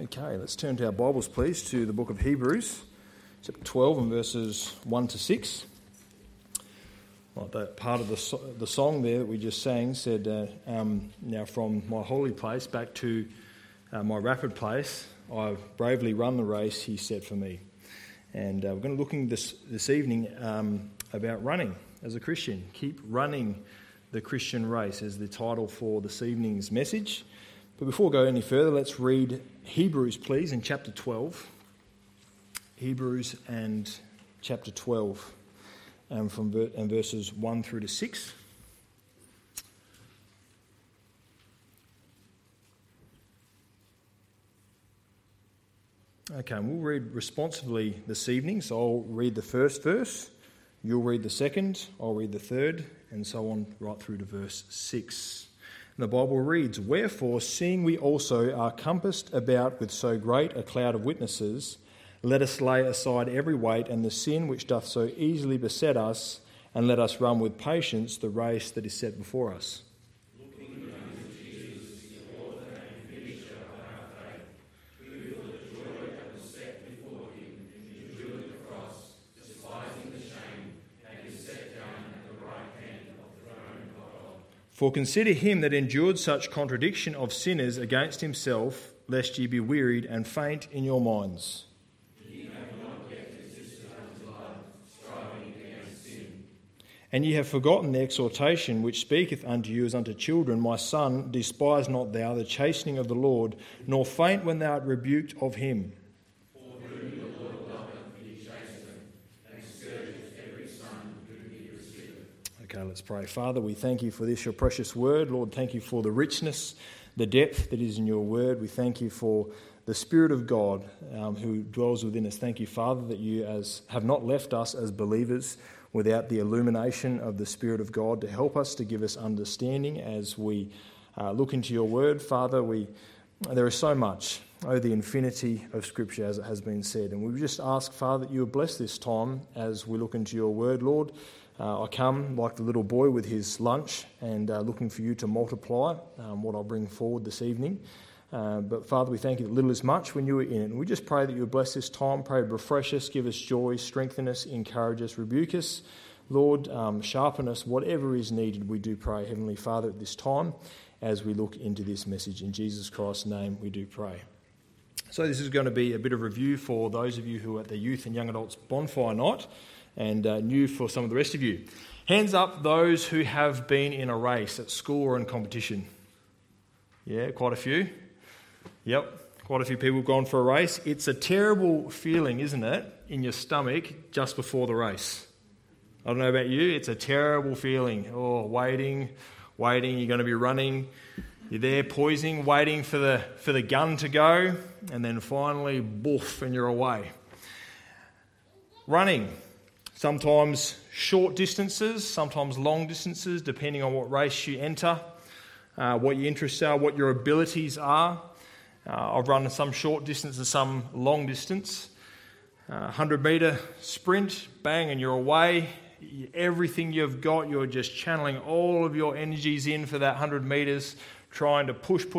Okay, let's turn to our Bibles, please, to the book of Hebrews, chapter 12 and verses 1 to 6. Well, that part of the song there that we just sang said, now from my holy place back to my rapid place, I've bravely run the race he set for me. And we're going to look this evening about running as a Christian. Keep running the Christian race is the title for this evening's message. But before we go any further, let's read Hebrews, please, in chapter 12. Hebrews and chapter 12, and verses 1 through to 6. Okay, and we'll read responsively this evening. So I'll read the first verse, you'll read the second, I'll read the third, and so on right through to verse 6. And the Bible reads, "Wherefore, seeing we also are compassed about with so great a cloud of witnesses, let us lay aside every weight and the sin which doth so easily beset us, and let us run with patience the race that is set before us. Looking unto Jesus, the author and finisher of our faith, who for the joy that was set before him endured the cross, despising the shame, and is set down at the right hand of the throne of God. For consider him that endured such contradiction of sinners against himself, lest ye be wearied and faint in your minds. And ye have forgotten the exhortation which speaketh unto you as unto children, My son, despise not thou the chastening of the Lord, nor faint when thou art rebuked of him. For whom the Lord loveth, he chasteneth, and scourgeth every son whom he receiveth. Okay, let's pray. Father, we thank you for this, your precious word. Lord, thank you for the richness, the depth that is in your word. We thank you for the Spirit of God who dwells within us. Thank you, Father, that you have not left us as believers without the illumination of the Spirit of God to help us, to give us understanding as we look into your word. Father, there is so much, the infinity of Scripture, as it has been said. And we just ask, Father, that you would bless this time as we look into your word, Lord. I come like the little boy with his lunch and looking for you to multiply what I'll bring forward this evening. But Father, we thank you that little is much when you are in it. And we just pray that you would bless this time, pray to refresh us, give us joy, strengthen us, encourage us, rebuke us. Lord, sharpen us, whatever is needed, we do pray, Heavenly Father, at this time as we look into this message. In Jesus Christ's name we do pray. So this is going to be a bit of review for those of you who are at the Youth and Young Adults Bonfire Night, and new for some of the rest of you. Hands up those who have been in a race at school or in competition. Yeah, quite a few. Yep, quite a few people have gone for a race. It's a terrible feeling, isn't it, in your stomach just before the race. I don't know about you, it's a terrible feeling. Oh, waiting, you're going to be running. You're there poising, waiting for the gun to go, and then finally, boof, and you're away. Running, sometimes short distances, sometimes long distances, depending on what race you enter, what your interests are, what your abilities are. I've run some short distance and some long distance. 100-metre sprint, bang, and you're away. Everything you've got, you're just channeling all of your energies in for that 100 metres, trying to push for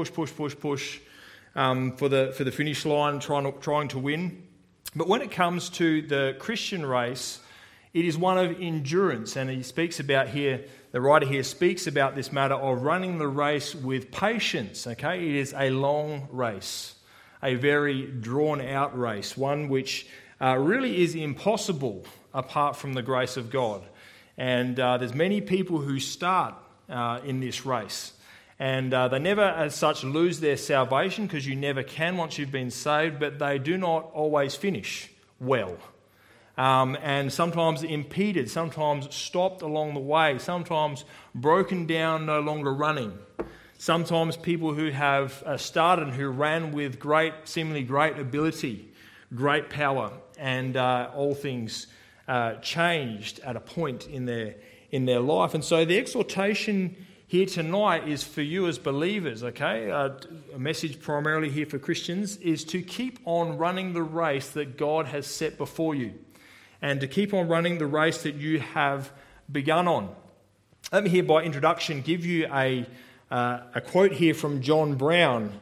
the finish line, trying to win. But when it comes to the Christian race, it is one of endurance, and he speaks about here, the writer here speaks about this matter of running the race with patience, okay? It is a long race, a very drawn-out race, one which really is impossible apart from the grace of God. And there's many people who start in this race, and they never as such lose their salvation, because you never can once you've been saved, but they do not always finish well. And sometimes impeded, sometimes stopped along the way, sometimes broken down, no longer running. Sometimes people who have started and who ran with seemingly great ability, great power, and all things changed at a point in their life. And so the exhortation here tonight is for you as believers, okay? A message primarily here for Christians is to keep on running the race that God has set before you, and to keep on running the race that you have begun on. Let me here by introduction give you a quote here from John Brown,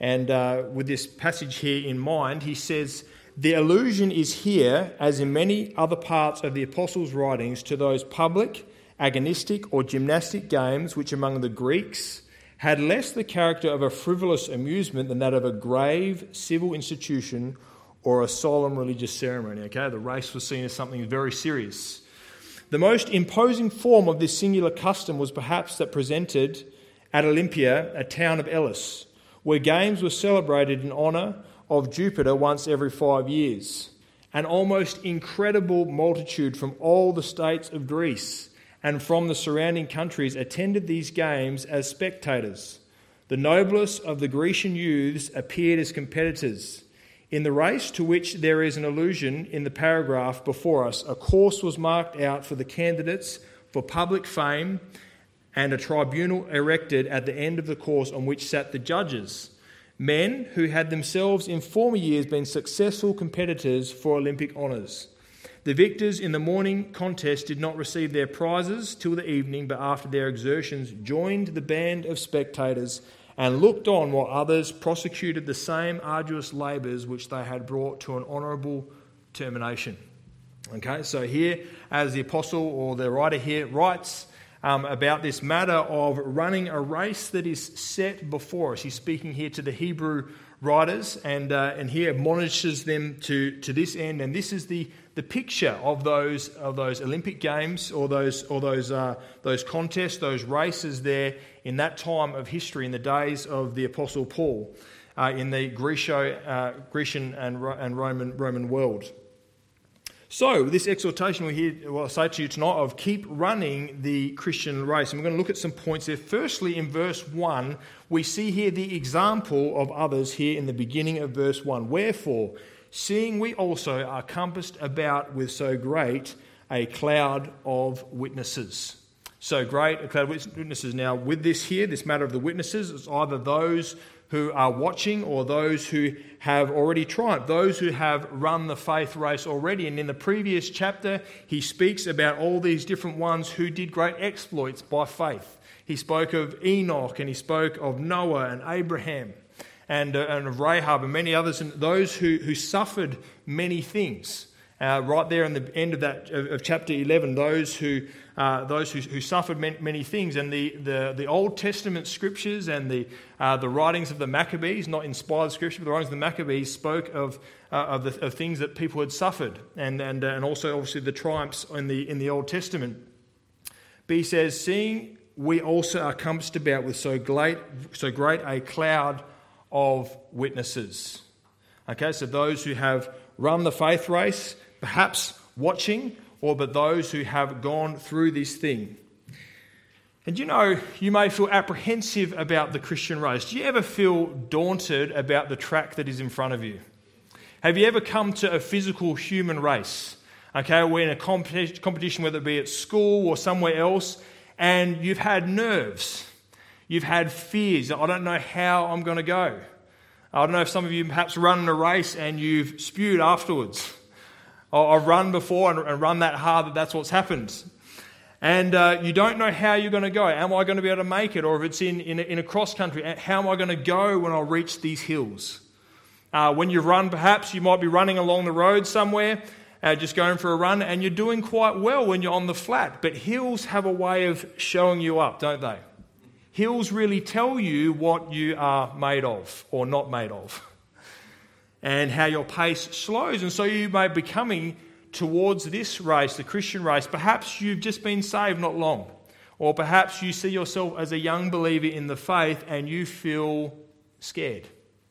And with this passage here in mind, he says, the allusion is here, as in many other parts of the Apostles' writings, to those public, agonistic or gymnastic games which among the Greeks had less the character of a frivolous amusement than that of a grave civil institution or a solemn religious ceremony. Okay, the race was seen as something very serious. The most imposing form of this singular custom was perhaps that presented at Olympia, a town of Elis, where games were celebrated in honour of Jupiter once every 5 years. An almost incredible multitude from all the states of Greece and from the surrounding countries attended these games as spectators. The noblest of the Grecian youths appeared as competitors. In the race to which there is an allusion in the paragraph before us, a course was marked out for the candidates for public fame and a tribunal erected at the end of the course on which sat the judges, men who had themselves in former years been successful competitors for Olympic honours. The victors in the morning contest did not receive their prizes till the evening, but after their exertions joined the band of spectators and looked on while others prosecuted the same arduous labours which they had brought to an honourable termination. Okay, so here, as the apostle or the writer here writes about this matter of running a race that is set before us. He's speaking here to the Hebrew writers and he admonishes them to this end. And this is the picture of those Olympic Games or those contests, those races there in that time of history, in the days of the Apostle Paul, in the Grecian and Roman world. So this exhortation I say to you tonight of keep running the Christian race. And we're going to look at some points there. Firstly, in verse 1, we see here the example of others here in the beginning of verse 1. Wherefore, seeing we also are compassed about with so great a cloud of witnesses. So great a cloud of witnesses. Now, with this here, this matter of the witnesses, it's either those who are watching or those who have already triumphed, those who have run the faith race already. And in the previous chapter, he speaks about all these different ones who did great exploits by faith. He spoke of Enoch and he spoke of Noah and Abraham and of Rahab and many others, and those who suffered many things. Right there in the end of chapter 11, those who suffered many things, and the Old Testament scriptures and the writings of the Maccabees, not inspired scripture, but the writings of the Maccabees spoke of things that people had suffered, and also obviously the triumphs in the Old Testament. But he says, seeing we also are compassed about with so great a cloud of witnesses. Okay, so those who have run the faith race, perhaps watching, but those who have gone through this thing. And you may feel apprehensive about the Christian race. Do you ever feel daunted about the track that is in front of you? Have you ever come to a physical human race? Okay, we're in a competition, whether it be at school or somewhere else, and you've had nerves. You've had fears. I don't know how I'm going to go. I don't know if some of you perhaps run a race and you've spewed afterwards. I've run before and run that hard that's what's happened. And you don't know how you're going to go. Am I going to be able to make it? Or if it's in a cross country, how am I going to go when I reach these hills? When you run, perhaps you might be running along the road somewhere, just going for a run, and you're doing quite well when you're on the flat. But hills have a way of showing you up, don't they? Hills really tell you what you are made of or not made of, and how your pace slows. And so you may be coming towards this race, the Christian race. Perhaps you've just been saved not long, or perhaps you see yourself as a young believer in the faith and you feel scared.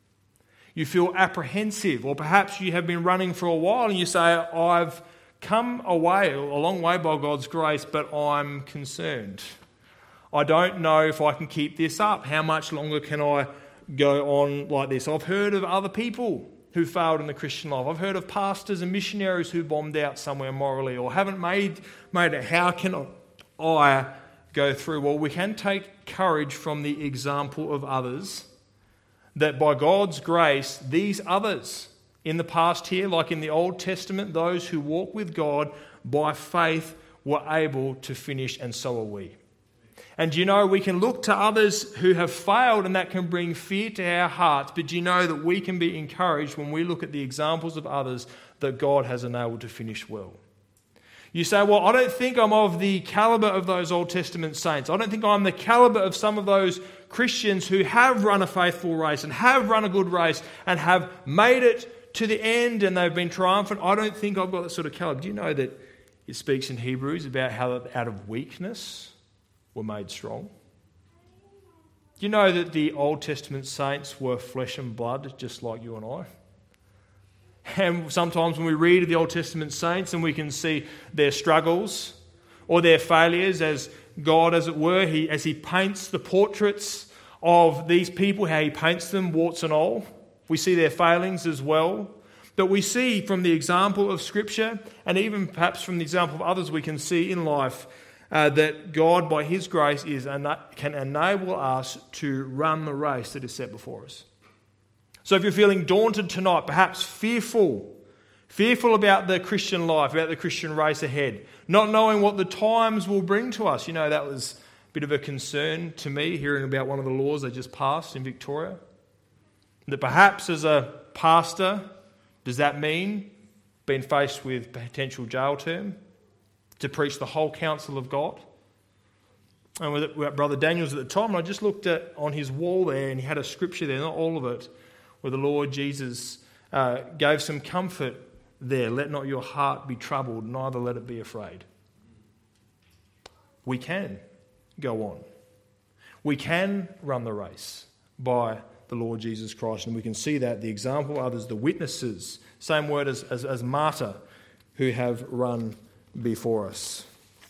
You feel apprehensive, or perhaps you have been running for a while and you say, I've come a long way by God's grace, but I'm concerned. I don't know if I can keep this up. How much longer can I go on like this? I've heard of other people who failed in the Christian life. I've heard of pastors and missionaries who bombed out somewhere morally or haven't made it. How can I go through? Well, we can take courage from the example of others, that by God's grace, these others in the past here, like in the Old Testament, those who walk with God by faith were able to finish, and so are we. And do you know, we can look to others who have failed and that can bring fear to our hearts, but do you know that we can be encouraged when we look at the examples of others that God has enabled to finish well? You say, well, I don't think I'm of the caliber of those Old Testament saints. I don't think I'm the caliber of some of those Christians who have run a faithful race and have run a good race and have made it to the end and they've been triumphant. I don't think I've got that sort of caliber. Do you know that it speaks in Hebrews about how out of weakness were made strong? Do you know that the Old Testament saints were flesh and blood just like you and I? And sometimes when we read the Old Testament saints and we can see their struggles or their failures as God, as it were, as he paints the portraits of these people, how he paints them, warts and all. We see their failings as well. But we see from the example of Scripture and even perhaps from the example of others we can see in life that God, by his grace, can enable us to run the race that is set before us. So if you're feeling daunted tonight, perhaps fearful about the Christian life, about the Christian race ahead, not knowing what the times will bring to us. You know, that was a bit of a concern to me, hearing about one of the laws they just passed in Victoria. That perhaps as a pastor, does that mean being faced with potential jail term to preach the whole counsel of God? And with Brother Daniels at the time, and I just looked on his wall there and he had a scripture there, not all of it, where the Lord Jesus gave some comfort there. Let not your heart be troubled, neither let it be afraid. We can go on. We can run the race by the Lord Jesus Christ, and we can see that the example of others, the witnesses, same word as martyr, who have run before us.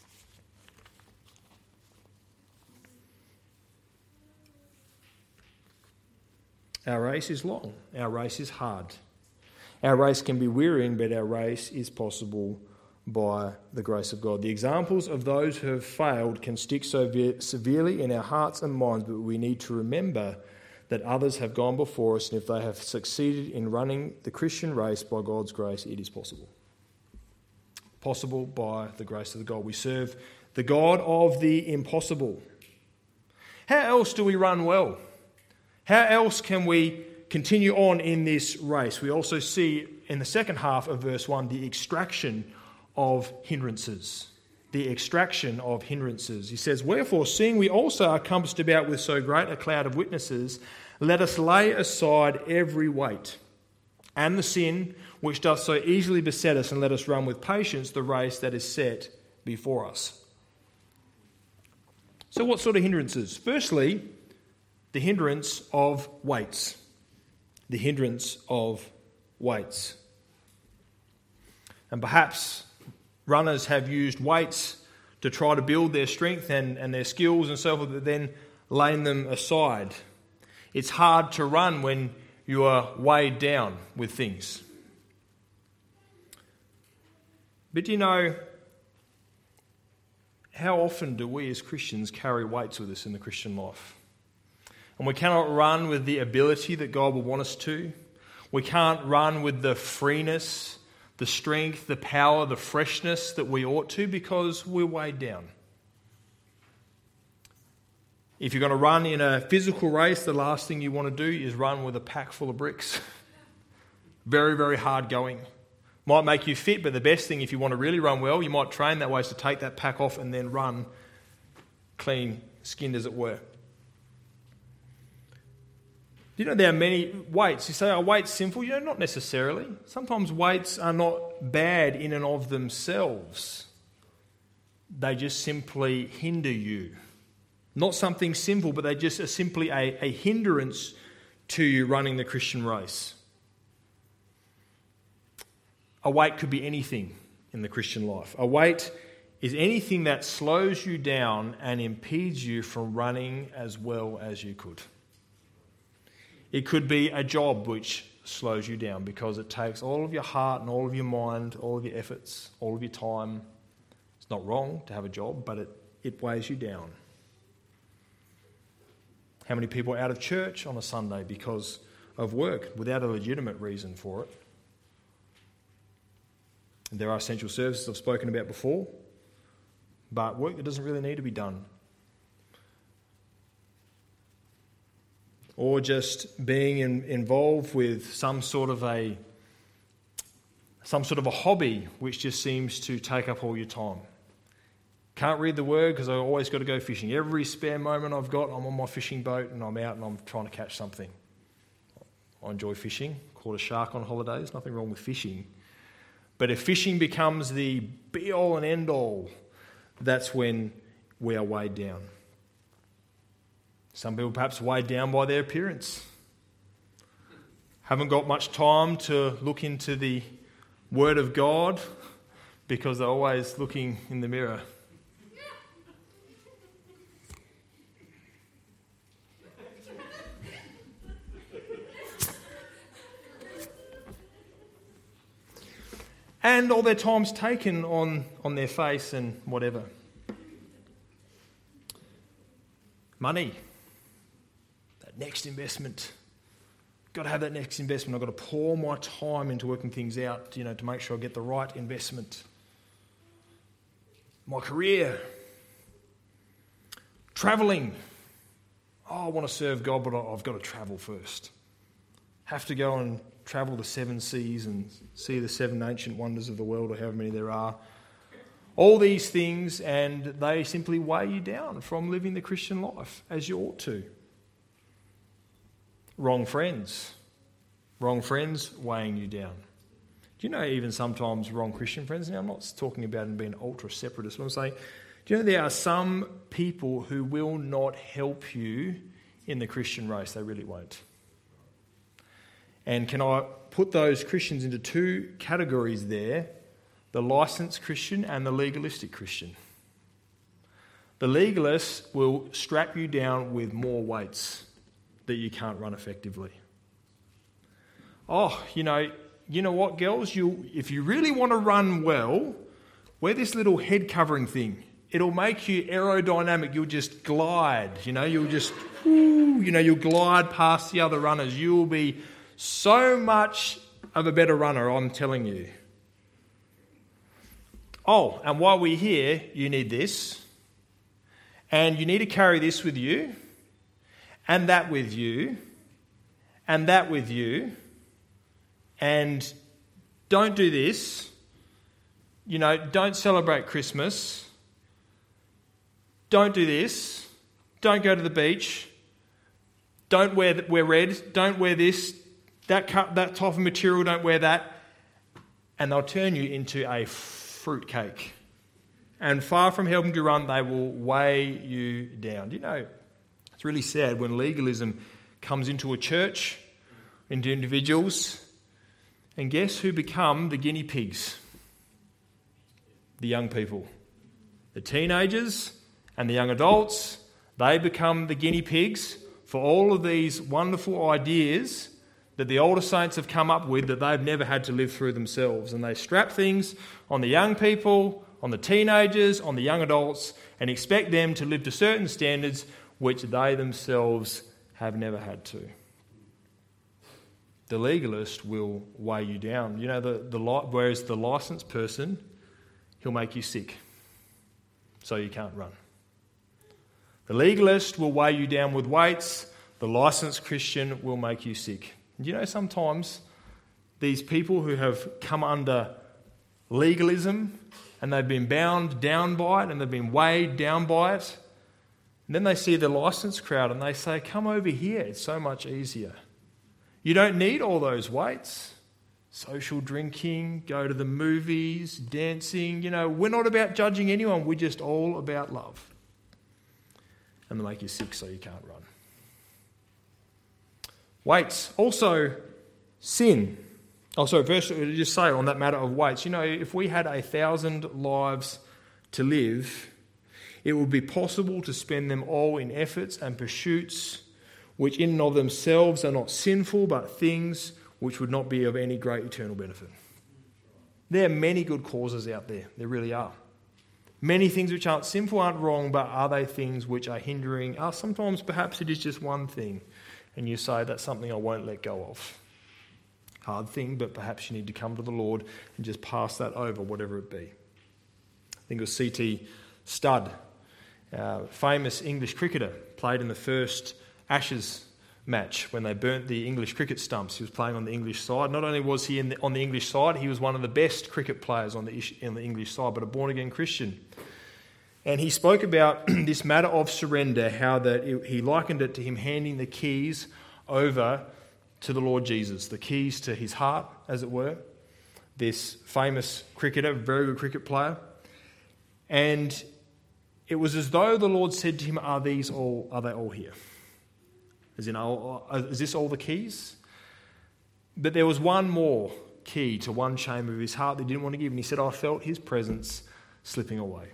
Our race is long. Our race is hard. Our race can be wearying, but our race is possible by the grace of God. The examples of those who have failed can stick so severely in our hearts and minds, but we need to remember that others have gone before us, and if they have succeeded in running the Christian race by God's grace, it is possible. Possible by the grace of the God. We serve the God of the impossible. How else do we run well? How else can we continue on in this race? We also see in the second half of verse 1 the extraction of hindrances. The extraction of hindrances. He says, wherefore, seeing we also are compassed about with so great a cloud of witnesses, let us lay aside every weight and the sin which doth so easily beset us, and let us run with patience the race that is set before us. So what sort of hindrances? Firstly, the hindrance of weights. The hindrance of weights. And perhaps runners have used weights to try to build their strength and their skills and so forth, but then laying them aside. It's hard to run when you are weighed down with things. But do you know, how often do we as Christians carry weights with us in the Christian life? And we cannot run with the ability that God will want us to. We can't run with the freeness, the strength, the power, the freshness that we ought to because we're weighed down. If you're going to run in a physical race, the last thing you want to do is run with a pack full of bricks. Very, very hard going. Might make you fit, but the best thing if you want to really run well, you might train that way, is to take that pack off and then run clean skinned, as it were. You know, there are many weights. You say, are weights sinful? You know, not necessarily. Sometimes weights are not bad in and of themselves. They just simply hinder you. Not something sinful, but they just are simply a hindrance to you running the Christian race. A weight could be anything in the Christian life. A weight is anything that slows you down and impedes you from running as well as you could. It could be a job which slows you down because it takes all of your heart and all of your mind, all of your efforts, all of your time. It's not wrong to have a job, but it weighs you down. How many people are out of church on a Sunday because of work without a legitimate reason for it? And there are essential services I've spoken about before, but work that doesn't really need to be done. or just being involved with some sort of a hobby which just seems to take up all your time. Can't read the word because I've always got to go fishing. Every spare moment I've got, I'm on my fishing boat and I'm out and I'm trying to catch something. I enjoy fishing. Caught a shark on holidays. Nothing wrong with fishing. But if fishing becomes the be-all and end-all, that's when we are weighed down. Some people perhaps weighed down by their appearance. Haven't got much time to look into the Word of God because they're always looking in the mirror. And all their time's taken on their face and whatever. Money. That next investment. Got to have that next investment. I've got to pour my time into working things out, to make sure I get the right investment. My career. Travelling. I want to serve God, but I've got to travel first. Have to go and travel the 7 seas and see the 7 ancient wonders of the world, or however many there are. All these things, and they simply weigh you down from living the Christian life as you ought to. Wrong friends weighing you down. Do you know even sometimes wrong Christian friends? Now, I'm not talking about them being ultra-separatist, but I'm saying, do you know there are some people who will not help you in the Christian race? They really won't. And can I put those Christians into 2 categories there? The licensed Christian and the legalistic Christian. The legalist will strap you down with more weights that you can't run effectively. Oh, you know what, girls? If you really want to run well, wear this little head covering thing. It'll make you aerodynamic. You'll just glide. You'll just, you'll glide past the other runners. You'll be so much of a better runner, I'm telling you. Oh, and while we're here, you need this. And you need to carry this with you. And that with you. And that with you. And don't do this. Don't celebrate Christmas. Don't do this. Don't go to the beach. Don't wear red. Don't wear this. That type of material, don't wear that. And they'll turn you into a fruitcake. And far from helping you run, they will weigh you down. It's really sad when legalism comes into a church, into individuals, and guess who become the guinea pigs? The young people. The teenagers and the young adults, they become the guinea pigs for all of these wonderful ideas that the older saints have come up with that they've never had to live through themselves. And they strap things on the young people, on the teenagers, on the young adults, and expect them to live to certain standards which they themselves have never had to. The legalist will weigh you down. Whereas the licensed person, he'll make you sick, so you can't run. The legalist will weigh you down with weights. The licensed Christian will make you sick. Sometimes these people who have come under legalism and they've been bound down by it and they've been weighed down by it, and then they see the licensed crowd and they say, come over here, it's so much easier. You don't need all those weights. Social drinking, go to the movies, dancing, we're not about judging anyone, we're just all about love. And they make you sick so you can't run. Weights. Also, sin. First, just say on that matter of weights, if we had 1,000 lives to live, it would be possible to spend them all in efforts and pursuits which in and of themselves are not sinful, but things which would not be of any great eternal benefit. There are many good causes out there. There really are. Many things which aren't sinful, aren't wrong, but are they things which are hindering us? Sometimes perhaps it is just one thing. And you say, that's something I won't let go of. Hard thing, but perhaps you need to come to the Lord and just pass that over, whatever it be. I think it was C.T. Studd, famous English cricketer, played in the first Ashes match when they burnt the English cricket stumps. He was playing on the English side. Not only was he on the English side, he was one of the best cricket players on the English side, but a born-again Christian. And he spoke about this matter of surrender, how that he likened it to him handing the keys over to the Lord Jesus, the keys to his heart, as it were. This famous cricketer, very good cricket player. And it was as though the Lord said to him, are they all here? As in, is this all the keys? But there was one more key to one chamber of his heart that he didn't want to give. And he said, I felt his presence slipping away.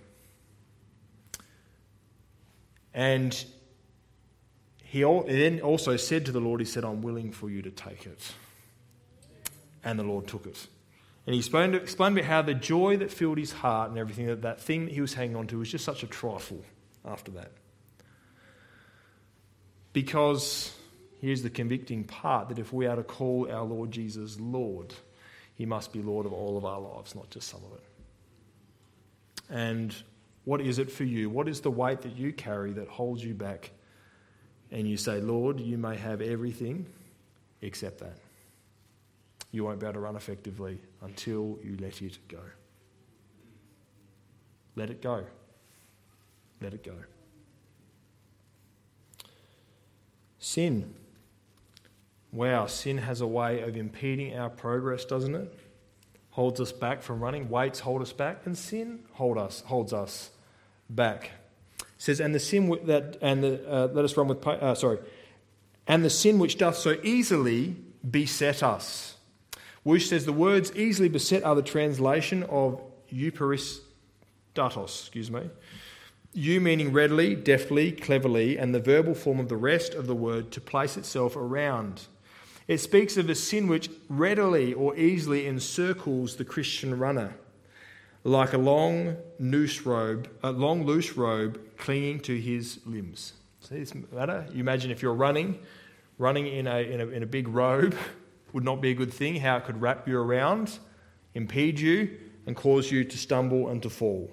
And he then also said to the Lord, he said, I'm willing for you to take it. And the Lord took it. And he explained about how the joy that filled his heart and everything, that thing that he was hanging on to was just such a trifle after that. Because here's the convicting part, that if we are to call our Lord Jesus Lord, he must be Lord of all of our lives, not just some of it. And what is it for you? What is the weight that you carry that holds you back? And you say, Lord, you may have everything except that. You won't be able to run effectively until you let it go. Let it go. Let it go. Sin. Wow, sin has a way of impeding our progress, doesn't it? Holds us back from running. Weights hold us back, and sin holds us back. It says, and the sin and the sin which doth so easily beset us. Wush says the words easily beset are the translation of euparisdatos, You meaning readily, deftly, cleverly, and the verbal form of the rest of the word to place itself around. It speaks of a sin which readily or easily encircles the Christian runner, like a long loose robe clinging to his limbs. See this matter? You imagine if you're running in a big robe would not be a good thing. How it could wrap you around, impede you, and cause you to stumble and to fall.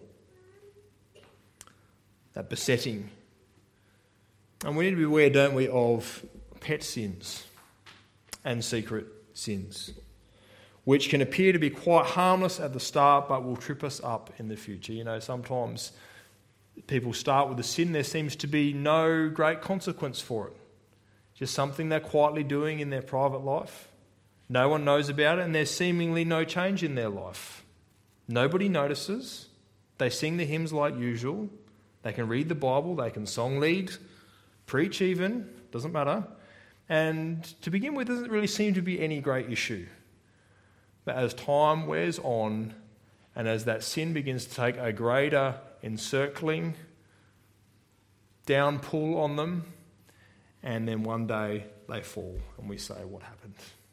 That besetting. And we need to be aware, don't we, of pet sins and secret sins, which can appear to be quite harmless at the start but will trip us up in the future. You know, sometimes people start with a sin, there seems to be no great consequence for it. Just something they're quietly doing in their private life. No one knows about it, and there's seemingly no change in their life. Nobody notices. They sing the hymns like usual. They can read the Bible, they can song lead, preach even, doesn't matter. And to begin with, doesn't really seem to be any great issue. But as time wears on, and as that sin begins to take a greater encircling, down pull on them, and then one day they fall, and we say, what happened?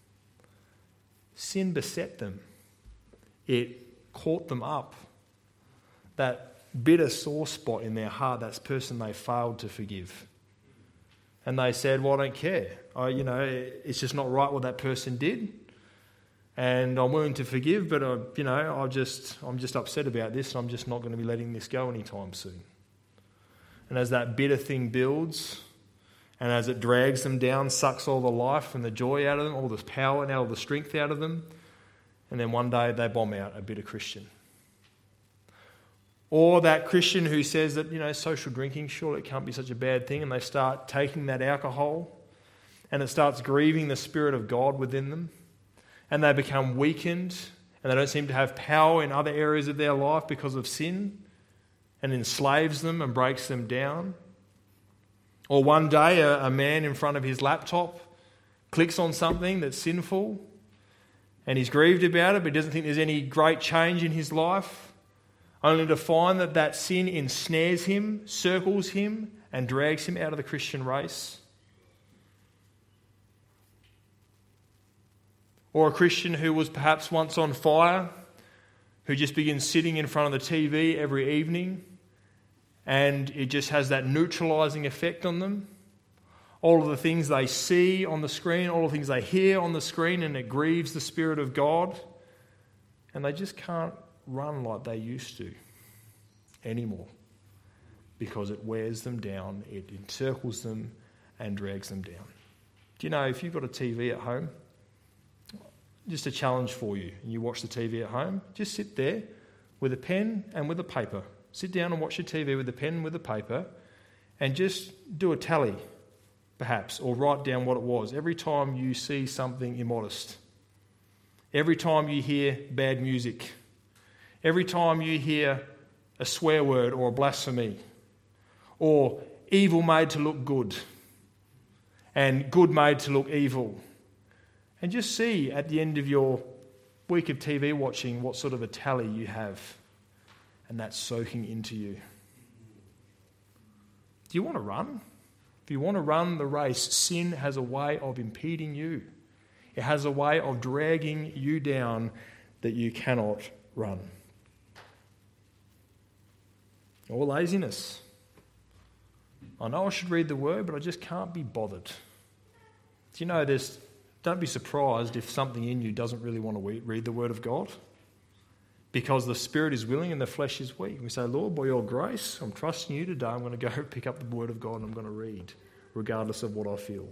Sin beset them. It caught them up. That bitter sore spot in their heart, that person they failed to forgive. And they said, well, I don't care. It's just not right what that person did. And I'm willing to forgive, but I'm just upset about this, and I'm just not going to be letting this go anytime soon. And as that bitter thing builds, and as it drags them down, sucks all the life and the joy out of them, all the power and all the strength out of them, and then one day they bomb out a bitter Christian. Or that Christian who says that, social drinking, surely it can't be such a bad thing, and they start taking that alcohol, and it starts grieving the Spirit of God within them, and they become weakened, and they don't seem to have power in other areas of their life because of sin, and enslaves them and breaks them down. Or one day a man in front of his laptop clicks on something that's sinful, and he's grieved about it, but he doesn't think there's any great change in his life, only to find that sin ensnares him, circles him, and drags him out of the Christian race. Or a Christian who was perhaps once on fire, who just begins sitting in front of the TV every evening, and it just has that neutralising effect on them. All of the things they see on the screen, all of the things they hear on the screen, and it grieves the Spirit of God, and they just can't run like they used to anymore because it wears them down, it encircles them and drags them down. Do you know, if you've got a TV at home, just a challenge for you, and you watch the TV at home, just sit there with a pen and with a paper. Sit down and watch your TV with a pen and with a paper, and just do a tally, perhaps, or write down what it was every time you see something immodest, every time you hear bad music, every time you hear a swear word or a blasphemy, or evil made to look good, and good made to look evil. And just see at the end of your week of TV watching what sort of a tally you have, and that's soaking into you. Do you want to run? If you want to run the race, sin has a way of impeding you. It has a way of dragging you down that you cannot run. Or laziness. I know I should read the word, but I just can't be bothered. Do you know, don't be surprised if something in you doesn't really want to read the word of God, because the spirit is willing and the flesh is weak. We say, Lord, by your grace, I'm trusting you today. I'm going to go pick up the word of God and I'm going to read, regardless of what I feel.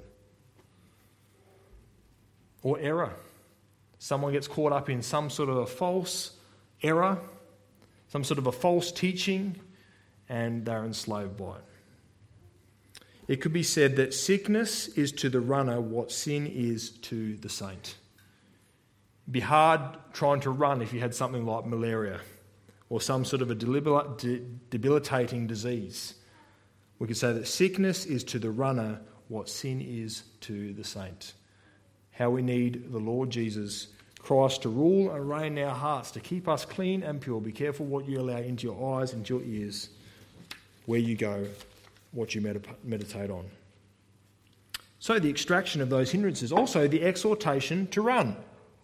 Or error. Someone gets caught up in some sort of a false error, some sort of a false teaching, and they're enslaved by it. It could be said that sickness is to the runner what sin is to the saint. It'd be hard trying to run if you had something like malaria or some sort of a debilitating disease. We could say that sickness is to the runner what sin is to the saint. How we need the Lord Jesus Christ to rule and reign in our hearts, to keep us clean and pure. Be careful what you allow into your eyes, into your ears, where you go, what you meditate on. So the extraction of those hindrances. Also the exhortation to run.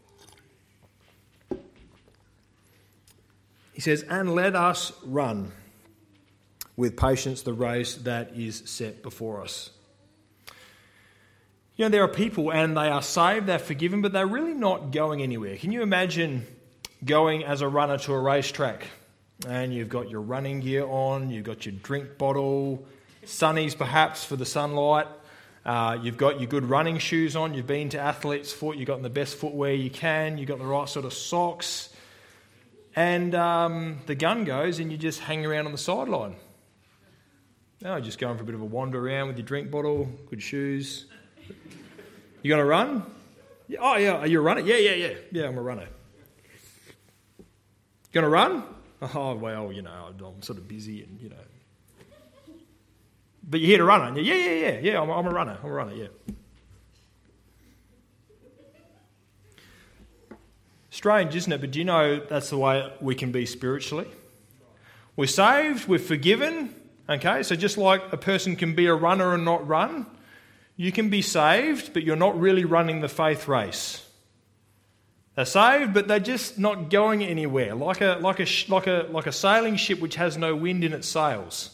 He says, and let us run with patience the race that is set before us. You know, there are people and they are saved, they're forgiven, but they're really not going anywhere. Can you imagine going as a runner to a racetrack and you've got your running gear on, you've got your drink bottle, sunnies perhaps for the sunlight, you've got your good running shoes on, you've been to Athlete's Foot, you've got the best footwear you can, you've got the right sort of socks, and the gun goes and you just hang around on the sideline. No, just going for a bit of a wander around with your drink bottle, good shoes. You going to run? Oh, yeah. Are you a runner? Yeah. Yeah, I'm a runner. Going to run? Oh, well, you know, I'm sort of busy and, you know. But you're here to run, aren't you? Yeah, I'm a runner. Yeah. Strange, isn't it? But do you know that's the way we can be spiritually? We're saved, we're forgiven, okay? So just like a person can be a runner and not run, you can be saved, but you're not really running the faith race. They're saved, but they're just not going anywhere, like a sailing ship which has no wind in its sails.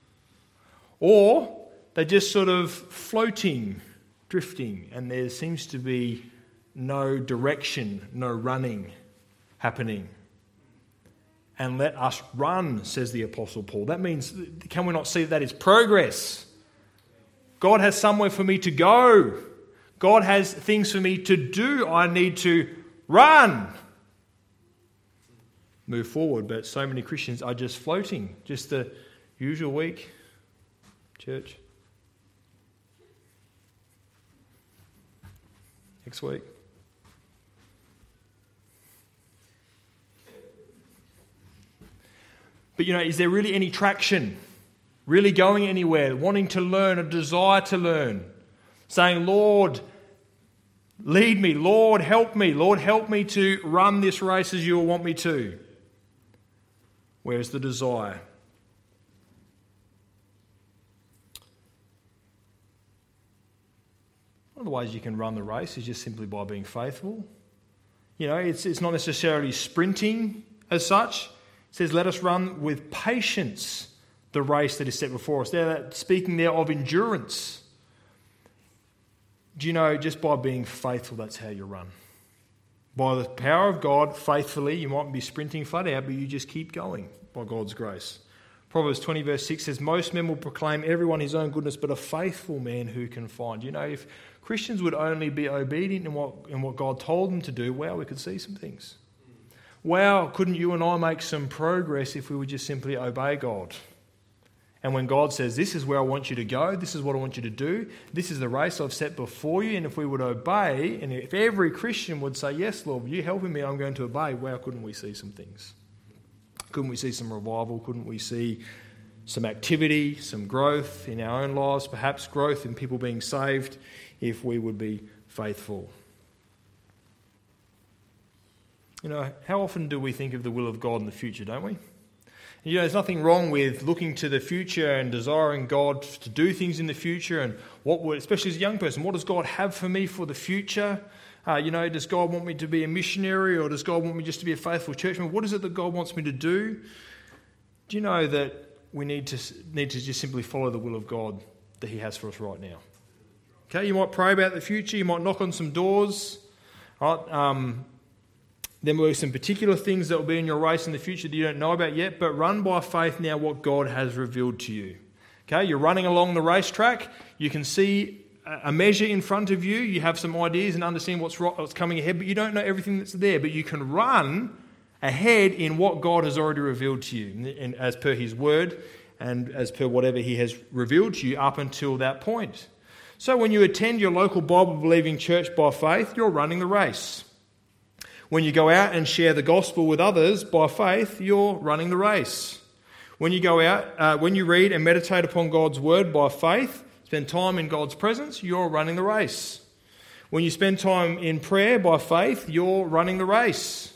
Or they're just sort of floating, drifting, and there seems to be no direction, no running happening. And let us run, says the Apostle Paul. That means, can we not see that is progress? God has somewhere for me to go. God has things for me to do. I need to run. Move forward, but so many Christians are just floating. Just the usual week, church. Next week. But you know, is there really any traction? Really going anywhere? Wanting to learn, a desire to learn? Saying, Lord, lead me. Lord, help me. Lord, help me to run this race as you will want me to. Where's the desire? One of the ways you can run the race is just simply by being faithful. You know, it's not necessarily sprinting as such. It says, let us run with patience the race that is set before us. They're speaking there of endurance. Do you know, just by being faithful, that's how you run. By the power of God, faithfully, you might be sprinting flat out, but you just keep going by God's grace. Proverbs 20 verse 6 says, most men will proclaim everyone his own goodness, but a faithful man who can find. You know, if Christians would only be obedient in what God told them to do, wow, we could see some things. Wow, couldn't you and I make some progress if we would just simply obey God? And when God says, this is where I want you to go, this is what I want you to do, this is the race I've set before you, and if we would obey, and if every Christian would say, yes, Lord, you helping me, I'm going to obey, wow, couldn't we see some things? Couldn't we see some revival? Couldn't we see some activity, some growth in our own lives, perhaps growth in people being saved if we would be faithful? You know, how often do we think of the will of God in the future, don't we? You know, there's nothing wrong with looking to the future and desiring God to do things in the future, and especially as a young person, what does God have for me for the future? Does God want me to be a missionary, or does God want me just to be a faithful churchman? What is it that God wants me to do? Do you know that we need to just simply follow the will of God that He has for us right now? Okay, you might pray about the future, you might knock on some doors, right? There will be some particular things that will be in your race in the future that you don't know about yet, but run by faith now what God has revealed to you. Okay, you're running along the racetrack, you can see a measure in front of you, you have some ideas and understand what's coming ahead, but you don't know everything that's there, but you can run ahead in what God has already revealed to you, and as per His word and as per whatever He has revealed to you up until that point. So when you attend your local Bible-believing church by faith, you're running the race. When you go out and share the gospel with others by faith, you're running the race. When you go out, when you read and meditate upon God's word by faith, spend time in God's presence, you're running the race. When you spend time in prayer by faith, you're running the race.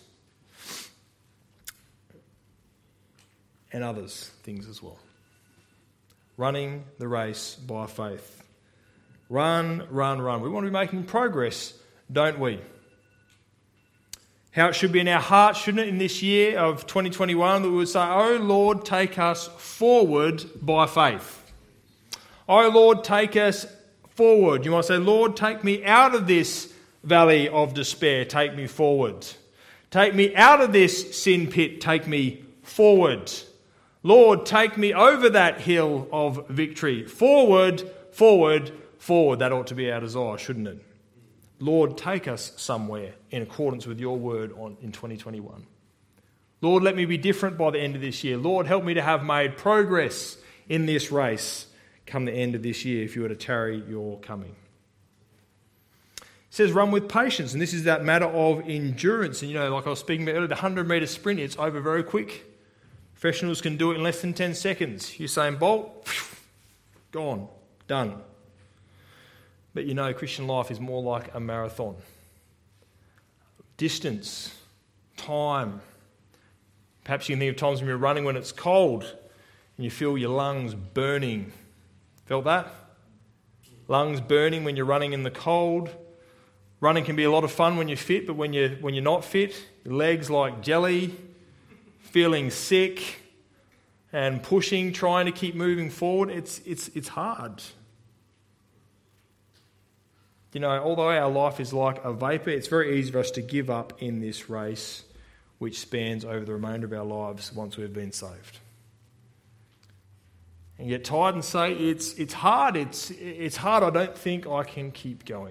And others, things as well. Running the race by faith. Run, run, run. We want to be making progress, don't we? How it should be in our hearts, shouldn't it, in this year of 2021, that we would say, oh Lord, take us forward by faith. Oh Lord, take us forward. You might say, Lord, take me out of this valley of despair, take me forward. Take me out of this sin pit, take me forward. Lord, take me over that hill of victory. Forward, forward, forward. That ought to be our desire, shouldn't it? Lord, take us somewhere in accordance with your word in 2021. Lord, let me be different by the end of this year. Lord, help me to have made progress in this race come the end of this year if you were to tarry your coming. It says run with patience, and this is that matter of endurance. And like I was speaking about earlier, the 100-metre sprint, it's over very quick. Professionals can do it in less than 10 seconds. Usain Bolt, gone, done. But Christian life is more like a marathon. Distance, time. Perhaps you can think of times when you're running when it's cold and you feel your lungs burning. Felt that? Lungs burning when you're running in the cold. Running can be a lot of fun when you're fit, but when you're not fit, your legs like jelly, feeling sick and pushing, trying to keep moving forward, it's hard. Although our life is like a vapour, it's very easy for us to give up in this race which spans over the remainder of our lives once we've been saved. And get tired and say, it's hard, it's hard, I don't think I can keep going.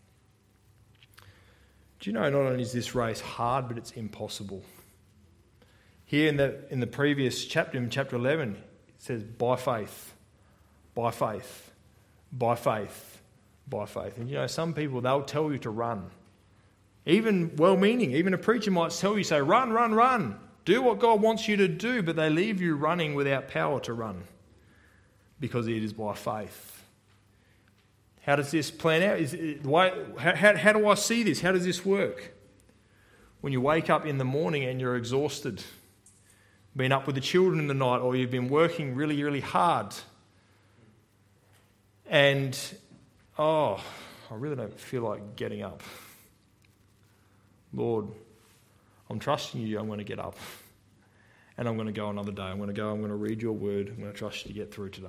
Do you know not only is this race hard, but it's impossible? Here in the previous chapter, in chapter 11, it says, by faith, by faith, by faith. By faith. And some people, they'll tell you to run. Even well-meaning, even a preacher might tell you, say, run, run, run. Do what God wants you to do, but they leave you running without power to run because it is by faith. How does this plan out? How do I see this? How does this work? When you wake up in the morning and you're exhausted, been up with the children in the night, or you've been working really, really hard, and I really don't feel like getting up. Lord, I'm trusting you, I'm going to get up. And I'm going to go another day. I'm going to read your word. I'm going to trust you to get through today.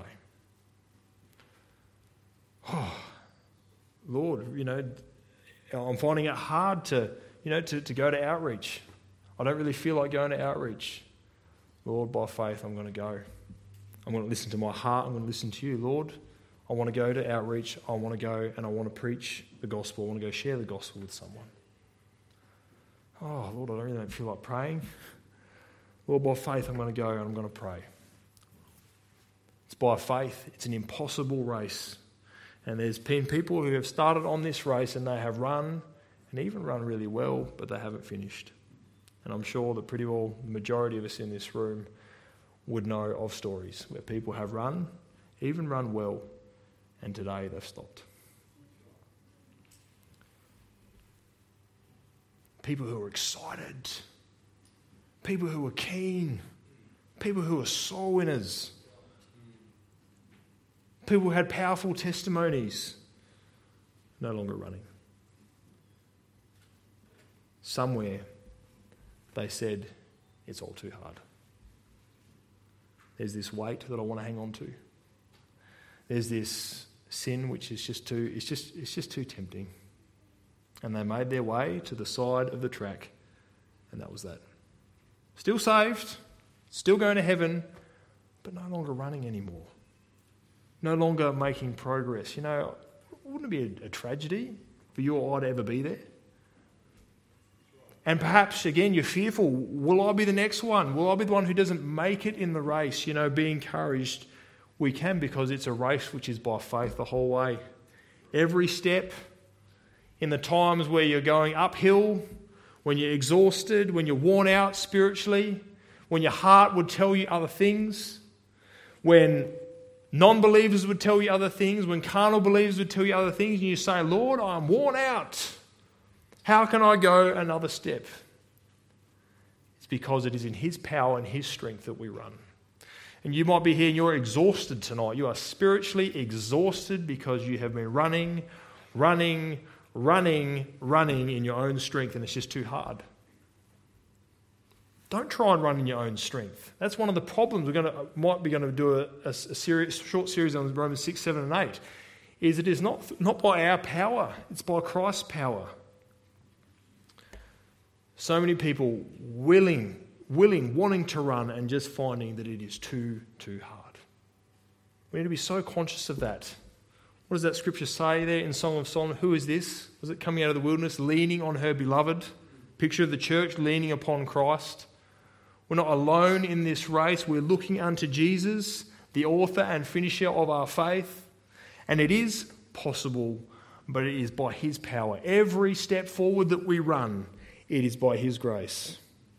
Lord, I'm finding it hard to go to outreach. I don't really feel like going to outreach. Lord, by faith, I'm going to go. I'm going to listen to my heart. I'm going to listen to you, Lord. I want to go to outreach. I want to go and I want to preach the gospel. I want to go share the gospel with someone. Oh, Lord, I really don't feel like praying. Lord, by faith, I'm going to go and I'm going to pray. It's by faith. It's an impossible race. And there's been people who have started on this race and they have run, and even run really well, but they haven't finished. And I'm sure that pretty well the majority of us in this room would know of stories where people have run, even run well, and today they've stopped. People who are excited, people who are keen, people who are soul winners, people who had powerful testimonies, no longer running. Somewhere they said, it's all too hard. There's this weight that I want to hang on to. There's this sin which is just too tempting. And they made their way to the side of the track, and that was that. Still saved, still going to heaven, but no longer running anymore. No longer making progress. You know, wouldn't it be a tragedy for you or I to ever be there? And perhaps, again, you're fearful, will I be the next one? Will I be the one who doesn't make it in the race? You know, be encouraged. We can, because it's a race which is by faith the whole way. Every step, in the times where you're going uphill, when you're exhausted, when you're worn out spiritually, when your heart would tell you other things, when non-believers would tell you other things, when carnal believers would tell you other things, and you say, Lord, I'm worn out. How can I go another step? It's because it is in His power and His strength that we run. And you might be here and you're exhausted tonight. You are spiritually exhausted because you have been running in your own strength, and it's just too hard. Don't try and run in your own strength. That's one of the problems. Might be going to do a short series on Romans 6, 7 and 8, is it is not by our power, it's by Christ's power. So many people wanting to run and just finding that it is too hard. We need to be so conscious of that. What does that scripture say there in Song of Solomon? Who is this? Was it coming out of the wilderness, leaning on her beloved? Picture of the church leaning upon Christ. We're not alone in this race. We're looking unto Jesus, the author and finisher of our faith. And it is possible, but it is by His power. Every step forward that we run, it is by His grace.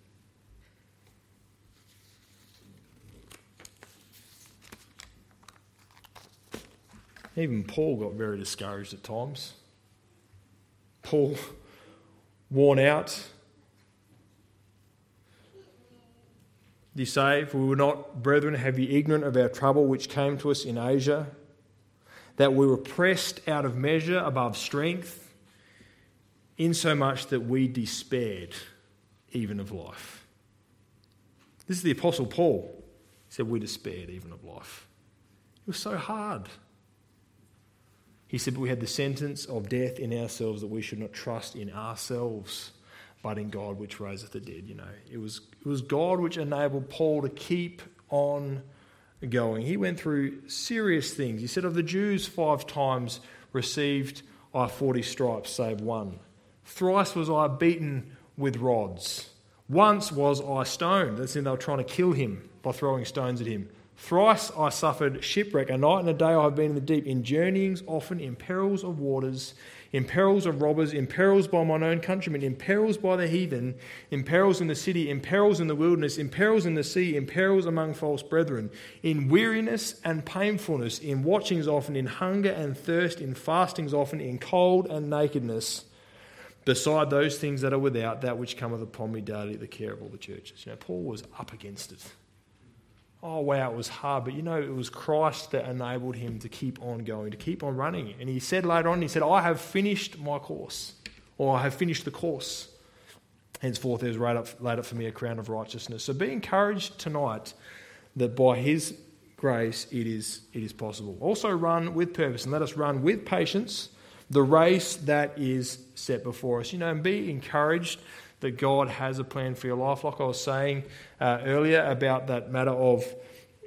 Even Paul got very discouraged at times. Paul, worn out. Do you say, if we were not, brethren, have ye ignorant of our trouble which came to us in Asia, that we were pressed out of measure above strength, insomuch that we despaired even of life. This is the Apostle Paul. He said, we despaired even of life. It was so hard. He said, but we had the sentence of death in ourselves, that we should not trust in ourselves, but in God which raiseth the dead. You know, it was God which enabled Paul to keep on going. He went through serious things. He said, of the Jews 5 times received I 40 stripes, save one. Thrice was I beaten with rods. Once was I stoned. That's when they were trying to kill him by throwing stones at him. Thrice I suffered shipwreck. A night and a day I have been in the deep, in journeyings often, in perils of waters, in perils of robbers, in perils by mine own countrymen, in perils by the heathen, in perils in the city, in perils in the wilderness, in perils in the sea, in perils among false brethren, in weariness and painfulness, in watchings often, in hunger and thirst, in fastings often, in cold and nakedness, beside those things that are without, that which cometh upon me daily, the care of all the churches. You know, Paul was up against it. Oh, wow, it was hard. But, you know, it was Christ that enabled him to keep on going, to keep on running. And he said later on, he said, I have finished my course, or I have finished the course. Henceforth there is laid up for me a crown of righteousness. So be encouraged tonight that by His grace it is possible. Also run with purpose, and let us run with patience the race that is set before us. You know, and be encouraged that God has a plan for your life. Like I was saying earlier about that matter of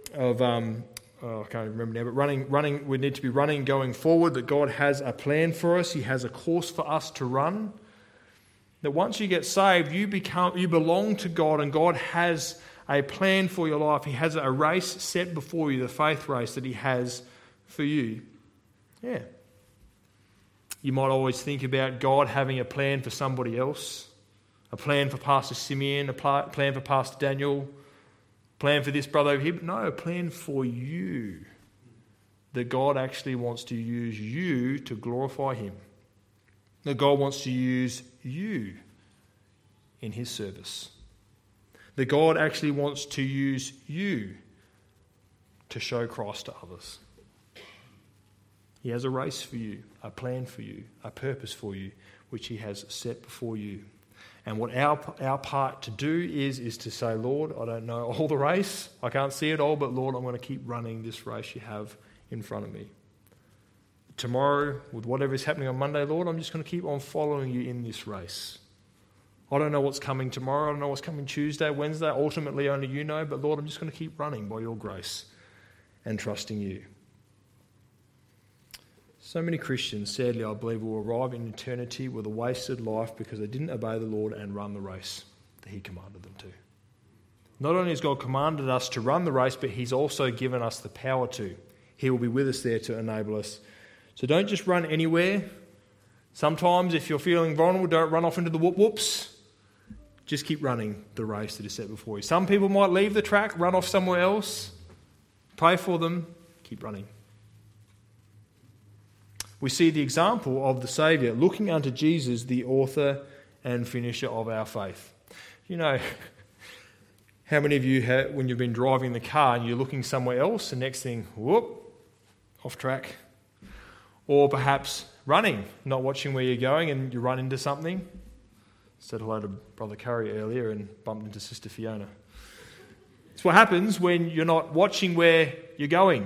I can't remember now, but running. We need to be running going forward, that God has a plan for us. He has a course for us to run. That once you get saved, you belong to God, and God has a plan for your life. He has a race set before you, the faith race that He has for you. Yeah. You might always think about God having a plan for somebody else, a plan for Pastor Simeon, a plan for Pastor Daniel, a plan for this brother over here. But no, a plan for you. That God actually wants to use you to glorify Him. That God wants to use you in His service. That God actually wants to use you to show Christ to others. He has a race for you, a plan for you, a purpose for you, which He has set before you. And what our part to do is to say, Lord, I don't know all the race. I can't see it all, but Lord, I'm going to keep running this race you have in front of me. Tomorrow, with whatever is happening on Monday, Lord, I'm just going to keep on following you in this race. I don't know what's coming tomorrow. I don't know what's coming Tuesday, Wednesday. Ultimately, only you know. But Lord, I'm just going to keep running by your grace and trusting you. So many Christians, sadly, I believe, will arrive in eternity with a wasted life because they didn't obey the Lord and run the race that He commanded them to. Not only has God commanded us to run the race, but He's also given us the power to. He will be with us there to enable us. So don't just run anywhere. Sometimes if you're feeling vulnerable, don't run off into the whoop-whoops. Just keep running the race that is set before you. Some people might leave the track, run off somewhere else. Pray for them. Keep running. We see the example of the Saviour looking unto Jesus, the author and finisher of our faith. You know, how many of you, when you've been driving the car and you're looking somewhere else, the next thing, whoop, off track. Or perhaps running, not watching where you're going, and you run into something. Said hello to Brother Curry earlier and bumped into Sister Fiona. It's what happens when you're not watching where you're going.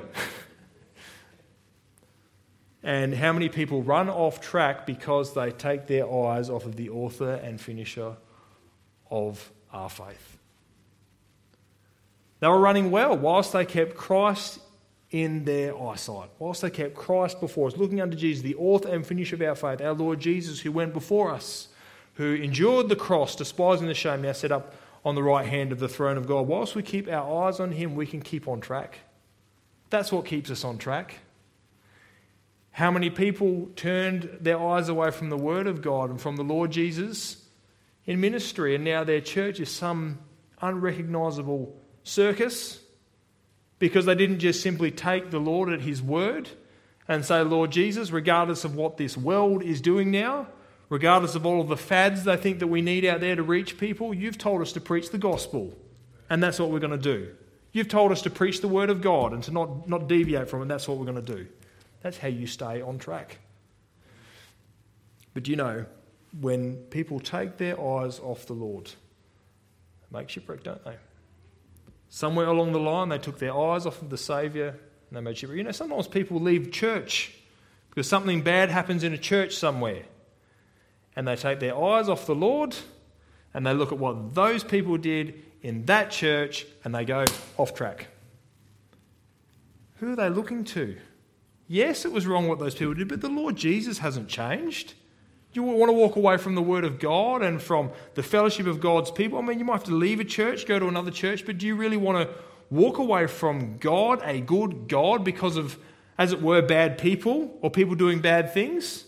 And how many people run off track because they take their eyes off of the author and finisher of our faith. They were running well whilst they kept Christ in their eyesight, whilst they kept Christ before us, looking unto Jesus, the author and finisher of our faith, our Lord Jesus, who went before us, who endured the cross, despising the shame, now set up on the right hand of the throne of God. Whilst we keep our eyes on Him, we can keep on track. That's what keeps us on track. How many people turned their eyes away from the Word of God and from the Lord Jesus in ministry, and now their church is some unrecognisable circus because they didn't just simply take the Lord at His word and say, Lord Jesus, regardless of what this world is doing now, regardless of all of the fads they think that we need out there to reach people, you've told us to preach the gospel, and that's what we're going to do. You've told us to preach the Word of God and to not deviate from it, and that's what we're going to do. That's how you stay on track. But you know, when people take their eyes off the Lord, they make shipwreck, don't they? Somewhere along the line, they took their eyes off of the Saviour and they made shipwreck. You know, sometimes people leave church because something bad happens in a church somewhere. And they take their eyes off the Lord and they look at what those people did in that church and they go off track. Who are they looking to? Yes, it was wrong what those people did, but the Lord Jesus hasn't changed. You want to walk away from the Word of God and from the fellowship of God's people? I mean, you might have to leave a church, go to another church, but do you really want to walk away from God, a good God, because of, as it were, bad people or people doing bad things?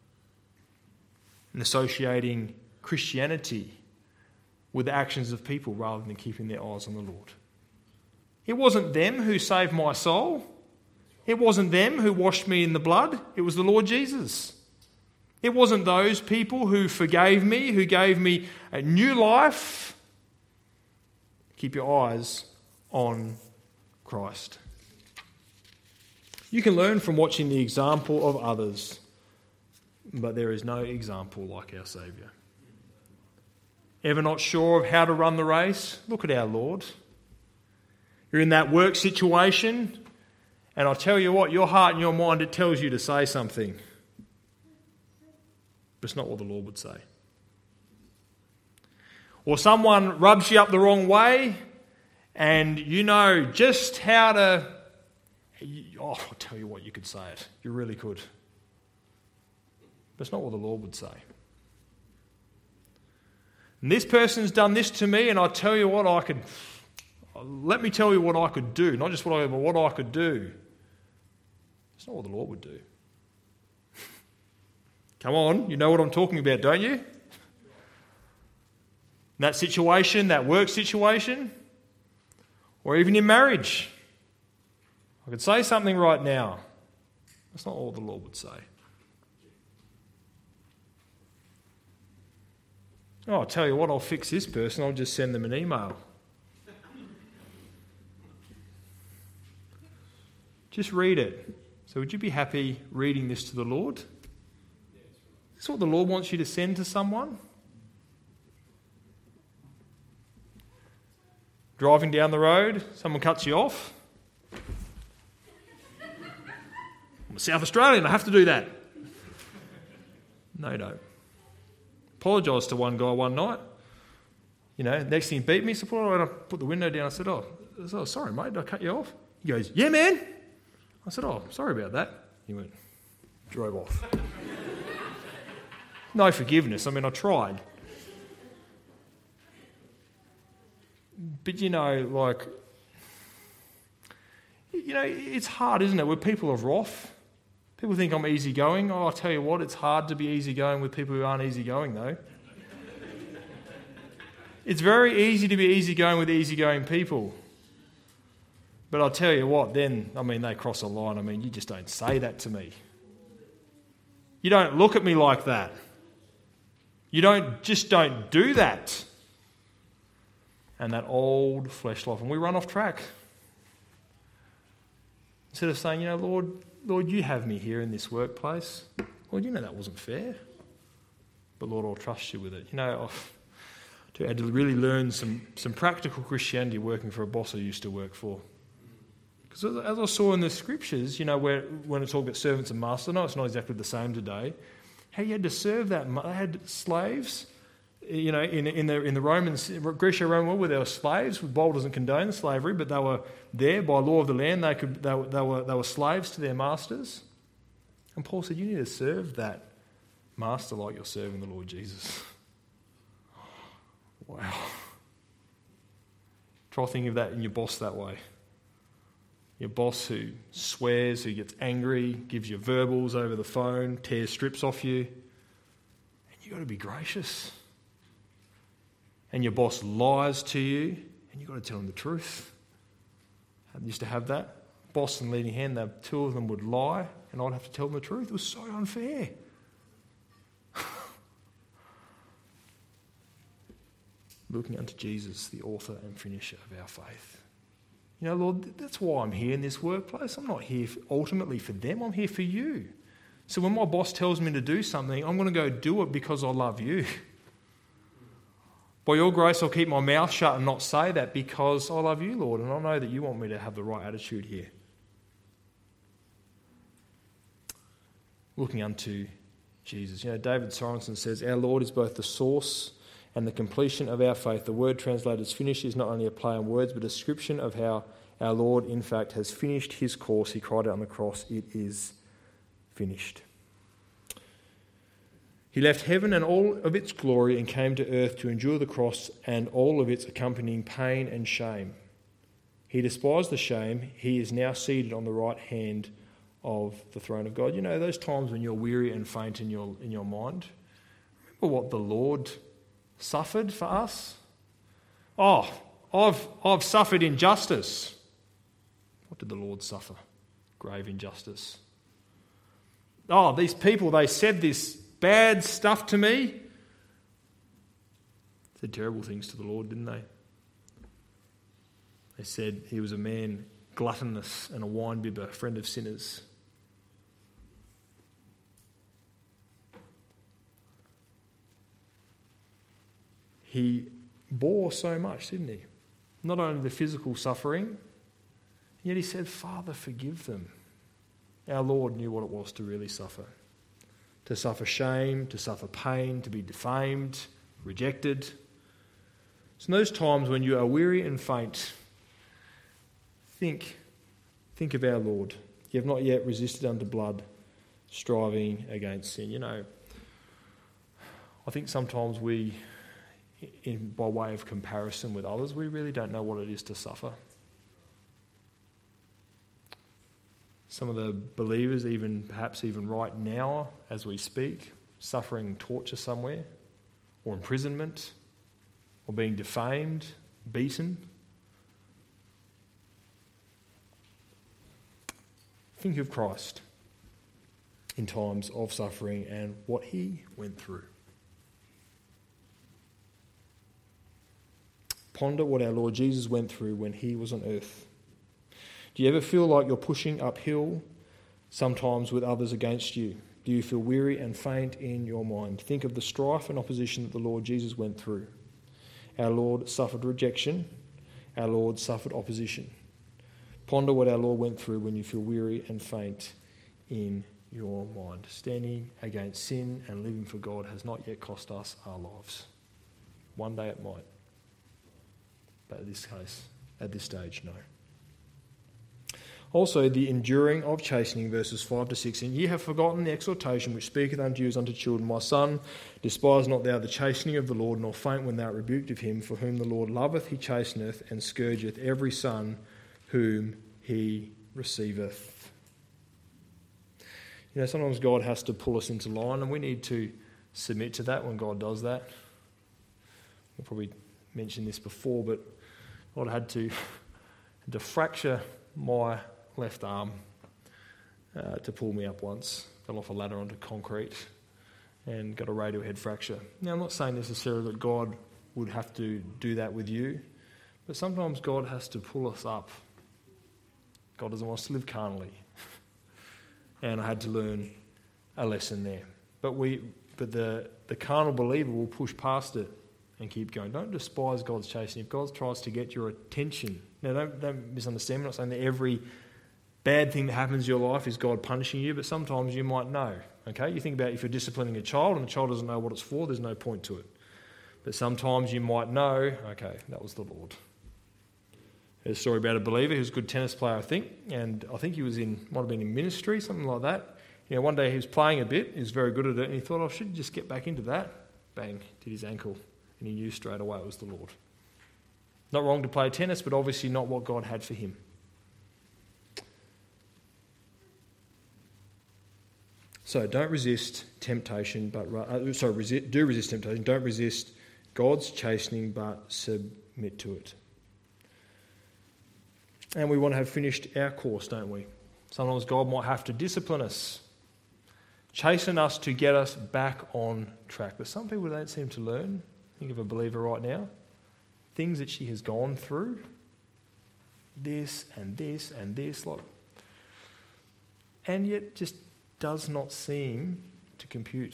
And associating Christianity with the actions of people rather than keeping their eyes on the Lord. It wasn't them who saved my soul. It wasn't them who washed me in the blood. It was the Lord Jesus. It wasn't those people who forgave me, who gave me a new life. Keep your eyes on Christ. You can learn from watching the example of others, but there is no example like our Saviour. Ever not sure of how to run the race? Look at our Lord. You're in that work situation, and I'll tell you what, your heart and your mind, it tells you to say something. But it's not what the Lord would say. Or someone rubs you up the wrong way and you know just how to... I'll tell you what, you could say it. You really could. But it's not what the Lord would say. And this person's done this to me, and I tell you what I could... Let me tell you what I could do. Not just what I could do. It's not what the Lord would do. Come on, you know what I'm talking about, don't you? That situation, that work situation, or even in marriage. I could say something right now. That's not what the Lord would say. Oh, I'll tell you what, I'll fix this person, I'll just send them an email. Just read it. So would you be happy reading this to the Lord? Is this what the Lord wants you to send to someone? Driving down the road, someone cuts you off. I'm a South Australian, I have to do that. No, don't. Apologised to one guy one night. You know, next thing he beat me, so I put the window down. I said, oh, sorry, mate, did I cut you off? He goes, yeah, man. I said, oh, sorry about that. He went, drove off. No forgiveness. I mean, I tried. But, it's hard, isn't it? We're people of wrath. People think I'm easygoing. Oh, I'll tell you what, it's hard to be easygoing with people who aren't easygoing, though. It's very easy to be easygoing with easygoing people. But I'll tell you what, then, they cross a line. You just don't say that to me. You don't look at me like that. You don't do that. And that old flesh life, and we run off track. Instead of saying, Lord, you have me here in this workplace. Lord, that wasn't fair. But Lord, I'll trust you with it. I had to really learn some practical Christianity working for a boss I used to work for. Because as I saw in the scriptures, when it talked about servants and masters, I know it's not exactly the same today, how you had to serve that. They had slaves, in the Greco-Roman world where there were slaves. The Bible doesn't condone slavery, but they were there by law of the land. They were slaves to their masters. And Paul said, you need to serve that master like you're serving the Lord Jesus. Wow. Try thinking of that in your boss that way. Your boss who swears, who gets angry, gives you verbals over the phone, tears strips off you. And you've got to be gracious. And your boss lies to you, and you've got to tell him the truth. I used to have that. Boss and leading hand, the two of them would lie, and I'd have to tell them the truth. It was so unfair. Looking unto Jesus, the author and finisher of our faith. Lord, that's why I'm here in this workplace. I'm not here ultimately for them. I'm here for you. So when my boss tells me to do something, I'm going to go do it because I love you. By your grace, I'll keep my mouth shut and not say that because I love you, Lord, and I know that you want me to have the right attitude here. Looking unto Jesus. David Sorensen says, our Lord is both the source and the completion of our faith. The word translated as finished is not only a play on words, but a description of how our Lord, in fact, has finished his course. He cried out on the cross, it is finished. He left heaven and all of its glory and came to earth to endure the cross and all of its accompanying pain and shame. He despised the shame. He is now seated on the right hand of the throne of God. Those times when you're weary and faint in your mind, remember what the Lord suffered for us? Oh, I've suffered injustice. What did the Lord suffer? Grave injustice. Oh, these people, they said this bad stuff to me. Said terrible things to the Lord, didn't they? They said he was a man gluttonous and a winebibber, friend of sinners. He bore so much, didn't he? Not only the physical suffering, yet he said, Father, forgive them. Our Lord knew what it was to really suffer. To suffer shame, to suffer pain, to be defamed, rejected. So in those times when you are weary and faint, think of our Lord. You have not yet resisted unto blood, striving against sin. I think sometimes we, by way of comparison with others, we really don't know what it is to suffer. Some of the believers, perhaps even right now as we speak, suffering torture somewhere, or imprisonment, or being defamed, beaten. Think of Christ in times of suffering and what he went through. Ponder what our Lord Jesus went through when he was on earth. Do you ever feel like you're pushing uphill, sometimes with others against you? Do you feel weary and faint in your mind? Think of the strife and opposition that the Lord Jesus went through. Our Lord suffered rejection. Our Lord suffered opposition. Ponder what our Lord went through when you feel weary and faint in your mind. Standing against sin and living for God has not yet cost us our lives. One day it might. But in this case, at this stage, no. Also, the enduring of chastening, verses 5 to 6. And ye have forgotten the exhortation which speaketh unto you as unto children. My son, despise not thou the chastening of the Lord, nor faint when thou art rebuked of him. For whom the Lord loveth, he chasteneth, and scourgeth every son whom he receiveth. Sometimes God has to pull us into line, and we need to submit to that when God does that. I've probably mentioned this before, but God had to fracture my left arm to pull me up once. Fell off a ladder onto concrete and got a radial head fracture. Now, I'm not saying necessarily that God would have to do that with you, but sometimes God has to pull us up. God doesn't want us to live carnally. And I had to learn a lesson there. But the carnal believer will push past it and keep going. Don't despise God's chastening. If God tries to get your attention, now don't misunderstand. I'm not saying that every bad thing that happens in your life is God punishing you, but sometimes you might know. Okay, you think about if you're disciplining a child and the child doesn't know what it's for, there's no point to it. But sometimes you might know, okay, that was the Lord. There's a story about a believer who's a good tennis player, I think, and I think he might have been in ministry, something like that. One day he was playing a bit, he was very good at it, and he thought, I should just get back into that. Bang, did his ankle, and he knew straight away it was the Lord. Not wrong to play tennis, but obviously not what God had for him. So don't resist temptation, but do resist temptation. Don't resist God's chastening, but submit to it. And we want to have finished our course, don't we? Sometimes God might have to discipline us, chasten us to get us back on track. But some people don't seem to learn. Think of a believer right now. Things that she has gone through, this and this and this, and yet just does not seem to compute.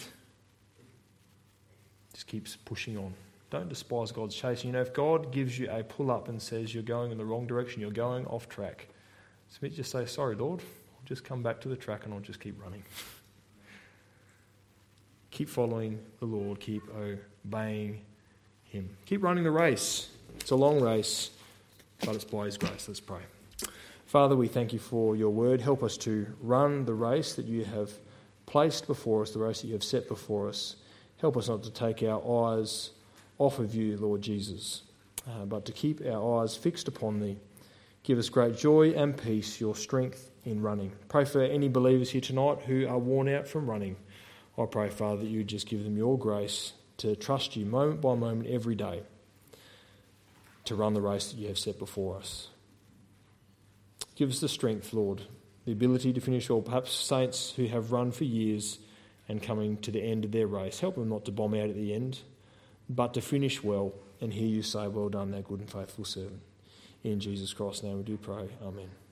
Just keeps pushing on. Don't despise God's chasing. If God gives you a pull-up and says you're going in the wrong direction, you're going off track, submit, just say, sorry, Lord, I'll just come back to the track and I'll just keep running. Keep following the Lord. Keep obeying him. Keep running the race. It's a long race, but it's by his grace. Let's pray. Father, we thank you for your word. Help us to run the race that you have placed before us, the race that you have set before us. Help us not to take our eyes off of you, Lord Jesus, but to keep our eyes fixed upon thee. Give us great joy and peace, your strength in running. Pray for any believers here tonight who are worn out from running. I pray, Father, that you just give them your grace to trust you moment by moment every day to run the race that you have set before us. Give us the strength, Lord, the ability to finish well. Perhaps saints who have run for years and coming to the end of their race. Help them not to bomb out at the end, but to finish well and hear you say, well done, thou good and faithful servant. In Jesus Christ's name we do pray. Amen.